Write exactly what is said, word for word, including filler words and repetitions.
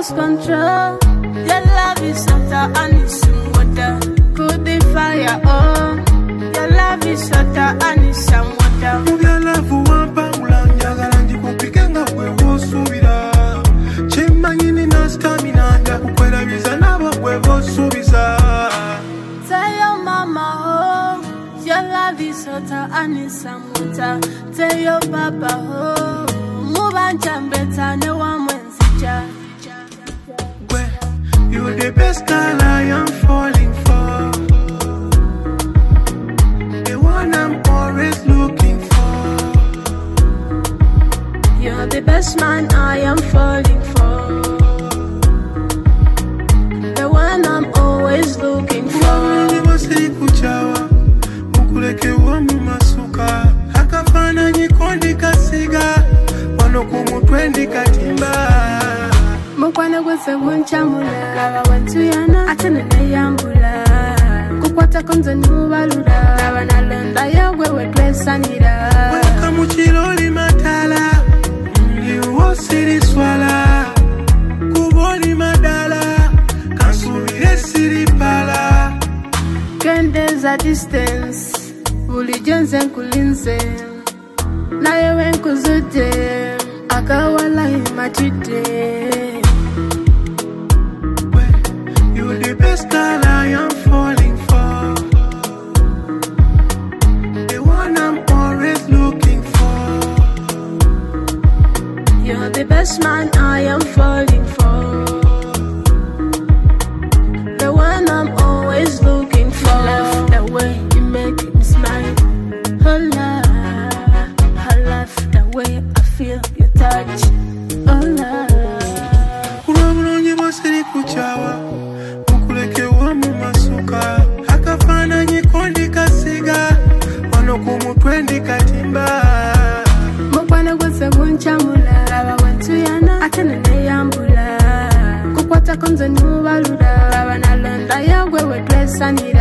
lose control. Your love is hotter and it's some water. Could the fire on? Your love is hotter and it's some water. Your love wampa ulanyagala ndikupike nga bwe wosuubira. Kyemmanyi nina stamina ndakukwerabiza nabo bwe bosuubiza. Tell your mama, oh, your love is hotter and it's some water. Tell your papa, oh, move and jump better, no one wins it. You're the best girl I am falling for. The one I'm always looking for. You're the best man I am falling for. The one I'm always looking for. Mukulekewa mu masuka akafaananyi kondikasiga wano ku mutwe ndikatimba. Mukwana gwese gunchamula laba wentuyana ate neneyambula kukwata konze nubalula laba nalonda yagwe wetwesanira weka mu kiroli matala liwo siriswala kuboli madala kansubire siripala kendeza distance bulijjo nze nkulinze naye wenkuzudde akawala imatidde. You're the best girl I am falling for. The one I'm always looking for. You're the best man I am falling for. The one I'm always looking for. Love the way you make me smile. Oh love, I love the way I feel your touch. Oh love. Kulabulonye basiri kuchawa. Mukulekewa mu masuka akafaananyi kondikasiga wano ku mutwe ndikatimba. Mukwana gwese gunchamula laba wentuyana ate neneyambula kukwata konze nubalula laba nalonda yagwe wetwesanira.